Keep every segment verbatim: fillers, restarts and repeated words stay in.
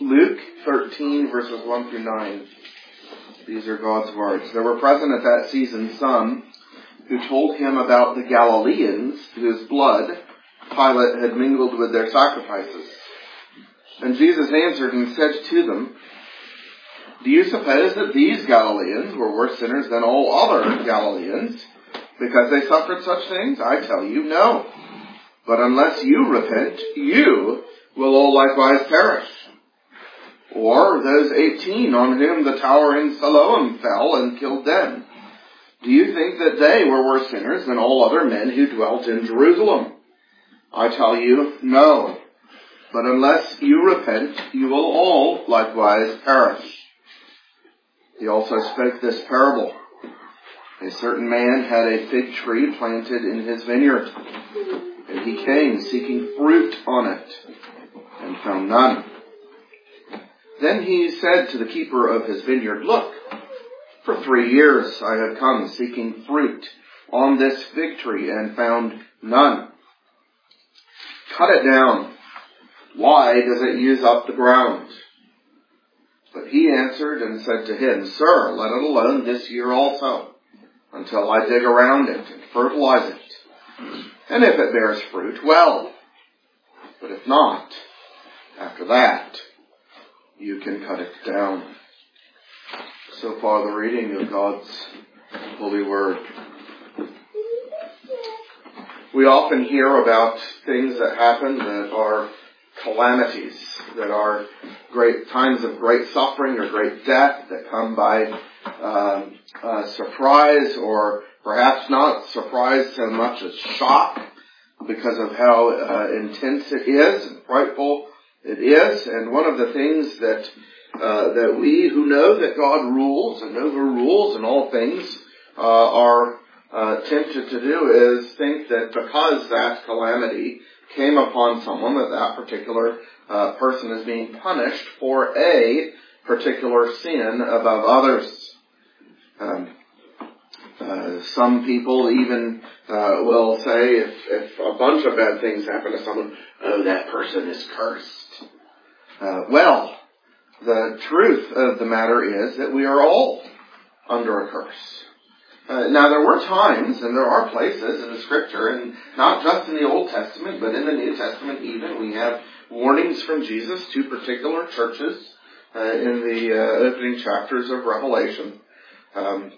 Luke thirteen, verses one through nine. These are God's words. There were present at that season some who told him about the Galileans whose blood Pilate had mingled with their sacrifices. And Jesus answered and said to them, "Do you suppose that these Galileans were worse sinners than all other Galileans because they suffered such things? I tell you, no. But unless you repent, you will all likewise perish. Or those eighteen on whom the tower in Siloam fell and killed them. Do you think that they were worse sinners than all other men who dwelt in Jerusalem? I tell you, no. But unless you repent, you will all likewise perish." He also spoke this parable. A certain man had a fig tree planted in his vineyard, and he came seeking fruit on it, and found none. Then he said to the keeper of his vineyard, "Look, for three years I have come seeking fruit on this fig tree and found none. Cut it down. Why does it use up the ground?" But he answered and said to him, "Sir, let it alone this year also, until I dig around it and fertilize it. And if it bears fruit, well. But if not, after that, you can cut it down." So far the reading of God's holy word. We often hear about things that happen that are calamities, that are great times of great suffering or great death that come by uh, uh, surprise, or perhaps not surprise so much as shock, because of how uh, intense it is and frightful it is. And one of the things that uh, that we who know that God rules and overrules in all things uh, are uh, tempted to do is think that because that calamity came upon someone, that that particular uh, person is being punished for a particular sin above others. Um, uh, some people even uh, will say, if, if a bunch of bad things happen to someone, "Oh, that person is cursed." Uh, well, the truth of the matter is that we are all under a curse. Uh, now, there were times, and there are places in the Scripture, and not just in the Old Testament, but in the New Testament even, we have warnings from Jesus to particular churches uh, in the uh, opening chapters of Revelation um,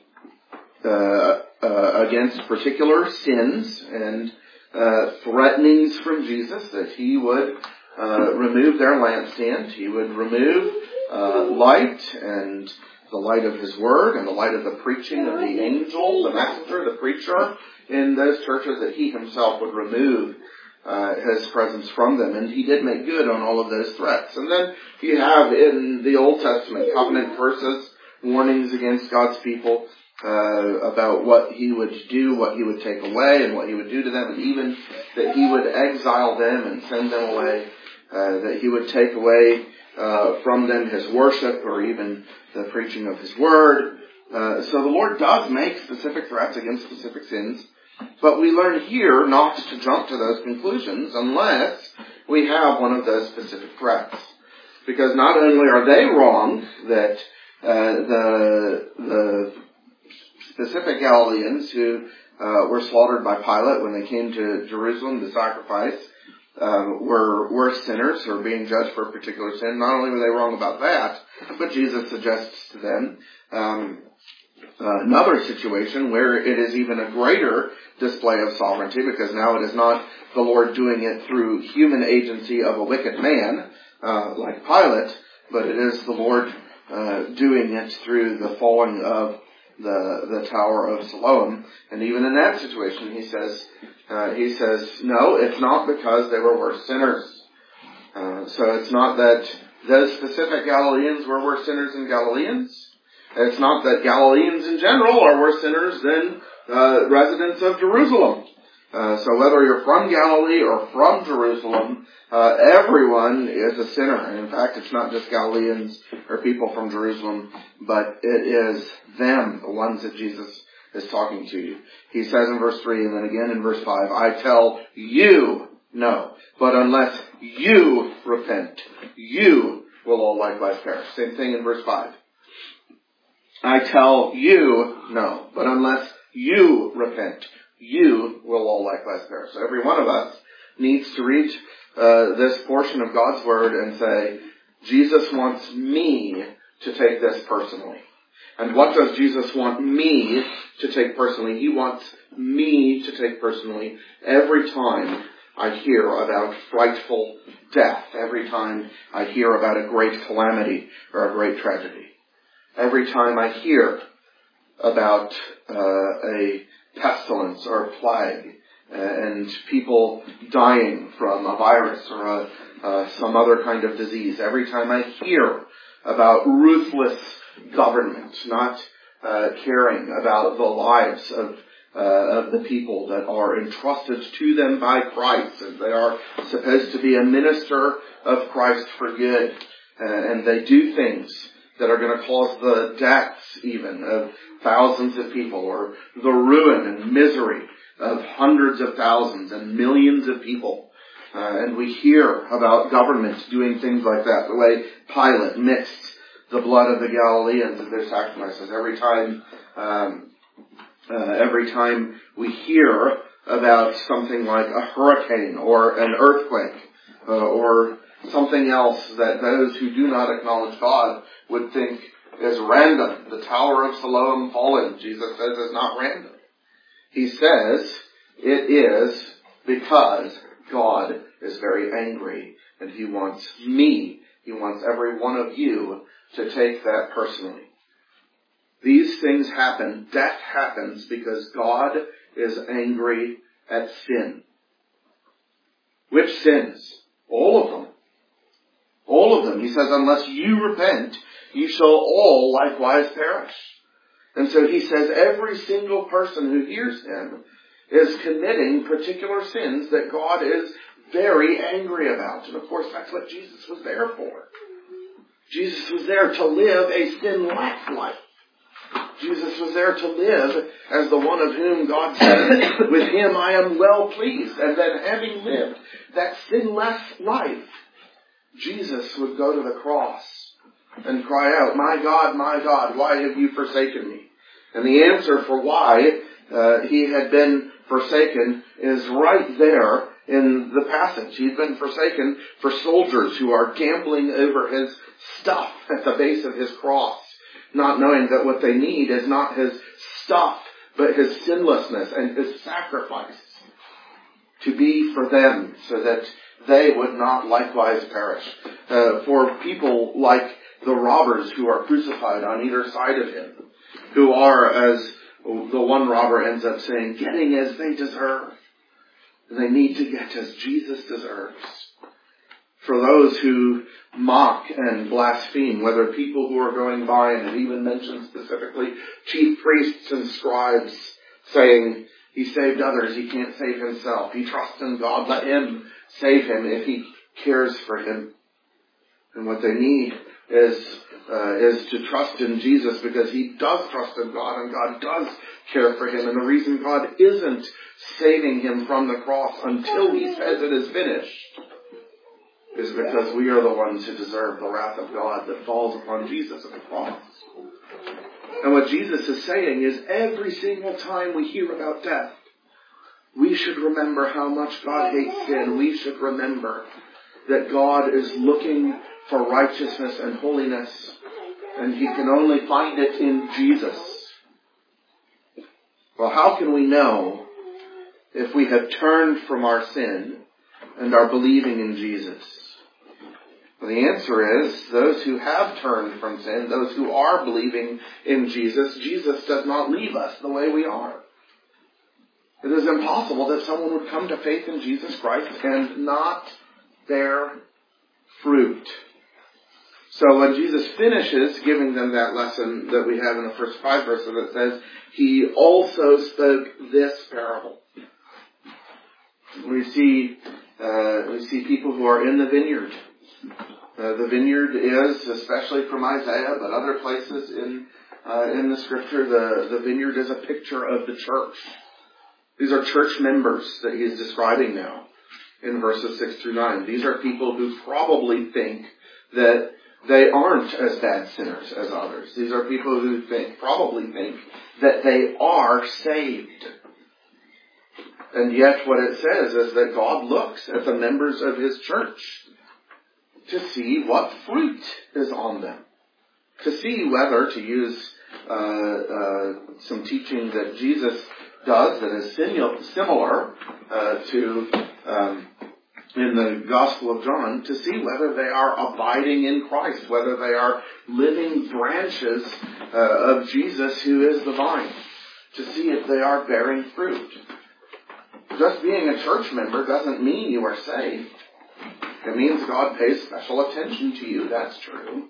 uh, uh, against particular sins and uh, threatenings from Jesus that he would uh, remove their lampstand, he would remove uh, light and the light of his word and the light of the preaching of the angel, the messenger, the preacher in those churches, that he himself would remove uh, his presence from them. And he did make good on all of those threats. And then you have in the Old Testament covenant curses, warnings against God's people uh, about what he would do, what he would take away, and what he would do to them, and even that he would exile them and send them away, uh, that he would take away Uh, from them his worship, or even the preaching of his word. Uh, so the Lord does make specific threats against specific sins, but we learn here not to jump to those conclusions unless we have one of those specific threats. Because not only are they wrong that uh, the the specific Galileans who uh, were slaughtered by Pilate when they came to Jerusalem to sacrifice Uh, were worse sinners or being judged for a particular sin. Not only were they wrong about that, but Jesus suggests to them um, uh, another situation where it is even a greater display of sovereignty, because now it is not the Lord doing it through human agency of a wicked man uh, like Pilate, but it is the Lord uh, doing it through the falling of the the Tower of Siloam. And even in that situation, he says, uh, he says, no, it's not because they were worse sinners. Uh, so it's not that those specific Galileans were worse sinners than Galileans. It's not that Galileans in general are worse sinners than uh, residents of Jerusalem. Uh, so whether you're from Galilee or from Jerusalem, uh, everyone is a sinner. And in fact, it's not just Galileans or people from Jerusalem, but it is them, the ones that Jesus is talking to you. He says in verse three, and then again in verse five, "I tell you, no, but unless you repent, you will all likewise perish. Same thing in verse five. I tell you, no, but unless you repent, you will all likewise perish. So every one of us needs to read uh, this portion of God's Word and say, Jesus wants me to take this personally. And what does Jesus want me to take personally? He wants me to take personally every time I hear about frightful death, every time I hear about a great calamity or a great tragedy. Every time I hear about uh, a pestilence or a plague uh, and people dying from a virus or a, uh, some other kind of disease, every time I hear about ruthless government not uh, caring about the lives of uh, of the people that are entrusted to them by Christ, and they are supposed to be a minister of Christ for good, uh, and they do things that are going to cause the deaths even of thousands of people, or the ruin and misery of hundreds of thousands and millions of people. Uh, and we hear about governments doing things like that, the way Pilate mixed the blood of the Galileans in their sacrifices. Every time, um, uh, every time we hear about something like a hurricane or an earthquake, uh, or something else that those who do not acknowledge God would think is random. The Tower of Siloam falling, Jesus says, is not random. He says it is because God is very angry, and He wants me, He wants every one of you to take that personally. These things happen, death happens because God is angry at sin. Which sins? All of them. All of them. He says, unless you repent, you shall all likewise perish. And so he says every single person who hears him is committing particular sins that God is very angry about. And of course, that's what Jesus was there for. Jesus was there to live a sinless life. Jesus was there to live as the one of whom God said, with him I am well pleased. And then having lived that sinless life, Jesus would go to the cross and cry out, my God, my God, why have you forsaken me? And the answer for why uh, he had been forsaken is right there in the passage. He'd been forsaken for soldiers who are gambling over his stuff at the base of his cross, not knowing that what they need is not his stuff, but his sinlessness and his sacrifice to be for them so that they would not likewise perish. Uh, for people like the robbers who are crucified on either side of him, who are, as the one robber ends up saying, getting as they deserve. They need to get as Jesus deserves. For those who mock and blaspheme, whether people who are going by, and it even mentions specifically chief priests and scribes saying, he saved others, he can't save himself. He trusts in God, let him save him if he cares for him. And what they need is uh, is to trust in Jesus, because he does trust in God and God does care for him. And the reason God isn't saving him from the cross until he says it is finished is because we are the ones who deserve the wrath of God that falls upon Jesus at the cross. And what Jesus is saying is every single time we hear about death, we should remember how much God hates sin. We should remember that God is looking for righteousness and holiness, and he can only find it in Jesus. Well, how can we know if we have turned from our sin and are believing in Jesus? Well, the answer is those who have turned from sin, those who are believing in Jesus, Jesus does not leave us the way we are. It is impossible that someone would come to faith in Jesus Christ and not bear fruit. So when Jesus finishes giving them that lesson that we have in the first five verses, it says, he also spoke this parable. We see, uh, we see people who are in the vineyard. Uh, the vineyard is, especially from Isaiah, but other places in uh, in the scripture, the, the vineyard is a picture of the church. These are church members that he is describing now in verses six through nine. These are people who probably think that They aren't as bad sinners as others. These are people who think, probably think that they are saved. And yet what it says is that God looks at the members of His church to see what fruit is on them. To see whether, to use uh, uh, some teaching that Jesus does that is similar uh, to um, in the Gospel of John, to see whether they are abiding in Christ, whether they are living branches uh, of Jesus who is the vine, to see if they are bearing fruit. Just being a church member doesn't mean you are saved. It means God pays special attention to you, that's true.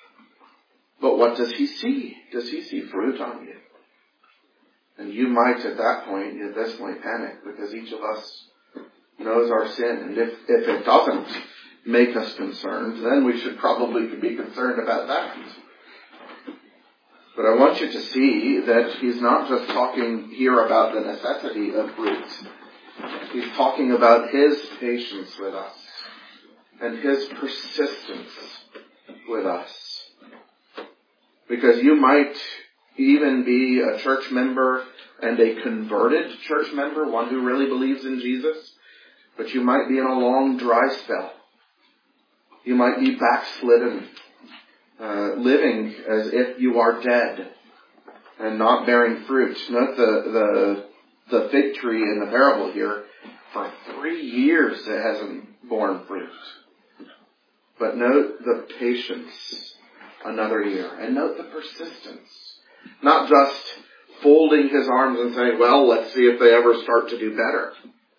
But what does He see? Does He see fruit on you? And you might at that point, at this point, panic, because each of us knows our sin. And if, if it doesn't make us concerned, then we should probably be concerned about that. But I want you to see that He's not just talking here about the necessity of fruit. He's talking about His patience with us and His persistence with us. Because you might even be a church member and a converted church member, one who really believes in Jesus, but you might be in a long dry spell. You might be backslidden, uh, living as if you are dead and not bearing fruit. Note the, the The fig tree in the parable here, for three years it hasn't borne fruit. But note the patience, another year. And note the persistence. Not just folding his arms and saying, well, let's see if they ever start to do better.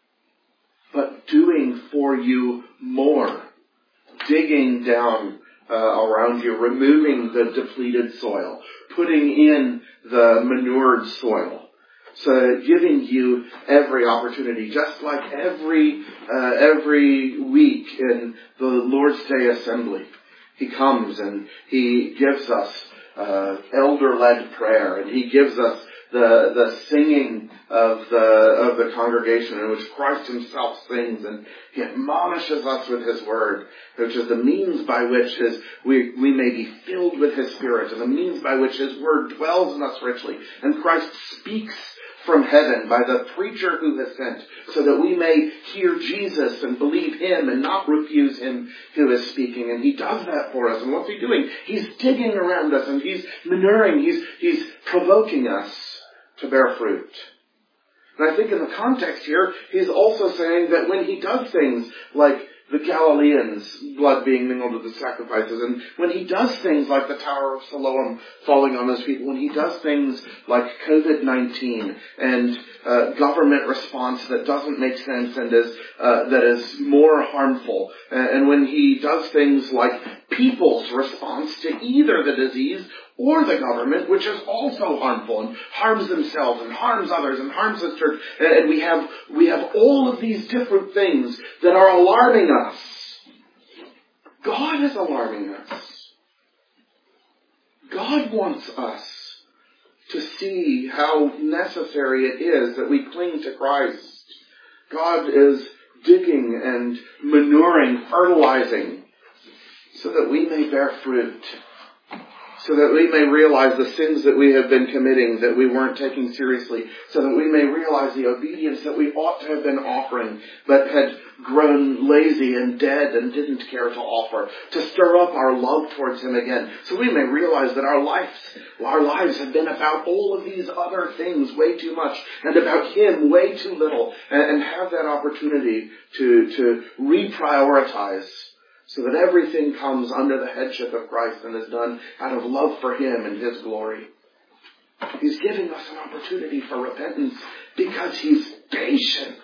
But doing for you more. Digging down uh, around you, removing the depleted soil, putting in the manured soil. So giving you every opportunity, just like every uh, every week in the Lord's Day assembly, He comes and He gives us uh, elder-led prayer, and He gives us the the singing of the of the congregation in which Christ Himself sings, and He admonishes us with His word, which is the means by which His we we may be filled with His Spirit, and the means by which His word dwells in us richly, and Christ speaks from heaven by the preacher who has sent, so that we may hear Jesus and believe Him and not refuse Him who is speaking. And He does that for us. And what's He doing? He's digging around us, and He's manuring, He's, He's provoking us to bear fruit. And I think in the context here, He's also saying that when He does things like the Galileans' blood being mingled with the sacrifices, and when He does things like the Tower of Siloam falling on those people, when He does things like covid nineteen and uh, government response that doesn't make sense and is uh, that is more harmful, and, and when He does things like people's response to either the disease or the government, which is also harmful and harms themselves and harms others and harms the church. And we have, we have all of these different things that are alarming us. God is alarming us. God wants us to see how necessary it is that we cling to Christ. God is digging and manuring, fertilizing, so that we may bear fruit. So that we may realize the sins that we have been committing that we weren't taking seriously. So that we may realize the obedience that we ought to have been offering, but had grown lazy and dead and didn't care to offer. To stir up our love towards Him again. So we may realize that our lives, our lives have been about all of these other things way too much, and about Him way too little. And, and have that opportunity to, to reprioritize, so that everything comes under the headship of Christ and is done out of love for Him and His glory. He's giving us an opportunity for repentance because He's patient.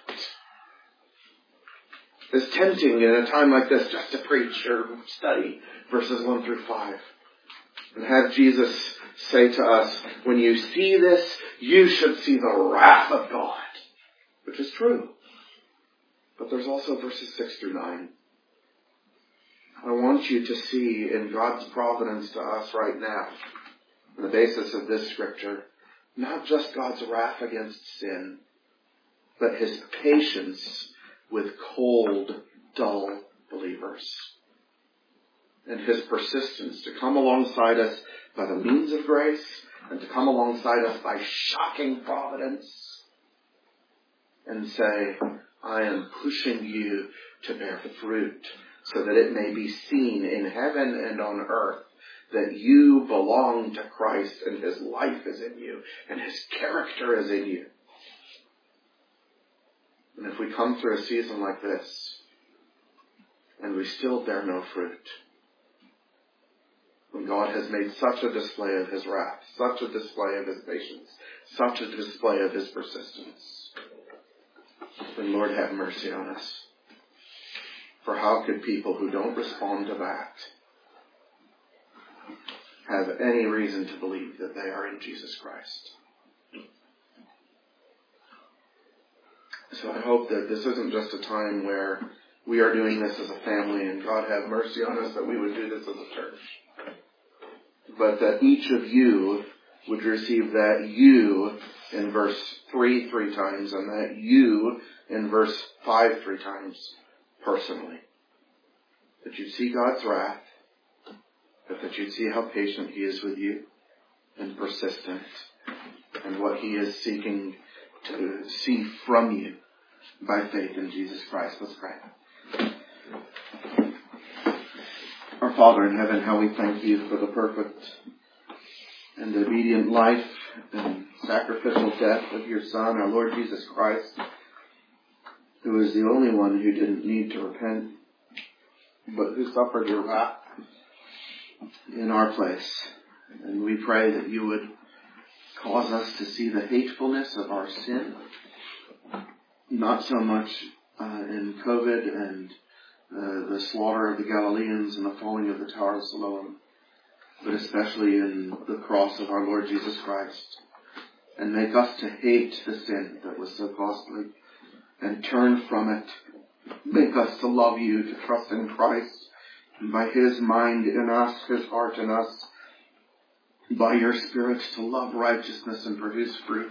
It's tempting in a time like this just to preach or study verses one through five. And have Jesus say to us, when you see this, you should see the wrath of God. Which is true. But there's also verses six through nine. I want you to see in God's providence to us right now, on the basis of this scripture, not just God's wrath against sin, but His patience with cold, dull believers. and His persistence to come alongside us by the means of grace and to come alongside us by shocking providence and say, I am pushing you to bear the fruit so that it may be seen in heaven and on earth that you belong to Christ and His life is in you and His character is in you. And if we come through a season like this and we still bear no fruit, when God has made such a display of His wrath, such a display of His patience, such a display of His persistence, then Lord, have mercy on us. For how could people who don't respond to that have any reason to believe that they are in Jesus Christ? So I hope that this isn't just a time where we are doing this as a family, and God have mercy on us that we would do this as a church. But that each of you would receive that you in verse three three times and that you in verse five three times personally. That you'd see God's wrath, but that you'd see how patient He is with you and persistent and what He is seeking to see from you by faith in Jesus Christ. Let's pray. Our Father in heaven, how we thank you for the perfect and obedient life and sacrificial death of your Son, our Lord Jesus Christ, who is the only one who didn't need to repent, but who suffered your wrath in our place. And we pray that you would cause us to see the hatefulness of our sin, not so much uh, in COVID and uh, the slaughter of the Galileans and the falling of the Tower of Siloam, but especially in the cross of our Lord Jesus Christ, and make us to hate the sin that was so costly and turn from it. Make us to love you, to trust in Christ, and by His mind in us, His heart in us, by your Spirit to love righteousness and produce fruit.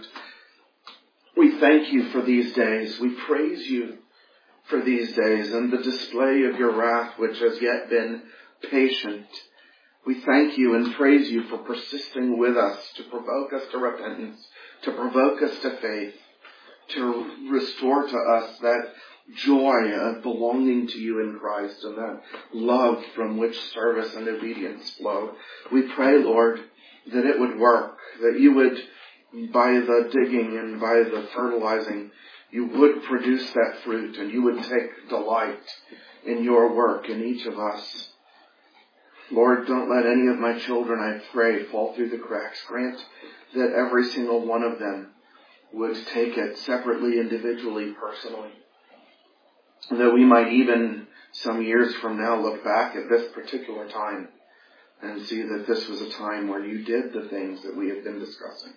We thank you for these days. We praise you for these days and the display of your wrath which has yet been patient. We thank you and praise you for persisting with us to provoke us to repentance, to provoke us to faith, to restore to us that joy of belonging to you in Christ and that love from which service and obedience flow. We pray, Lord, that it would work, that you would, by the digging and by the fertilizing, you would produce that fruit and you would take delight in your work in each of us. Lord, don't let any of my children, I pray, fall through the cracks. Grant that every single one of them would take it separately, individually, personally. And that we might even, some years from now, look back at this particular time and see that this was a time where you did the things that we have been discussing.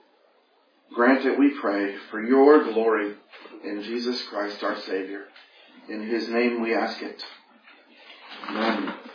Grant it, we pray, for your glory in Jesus Christ our Savior. In His name we ask it. Amen.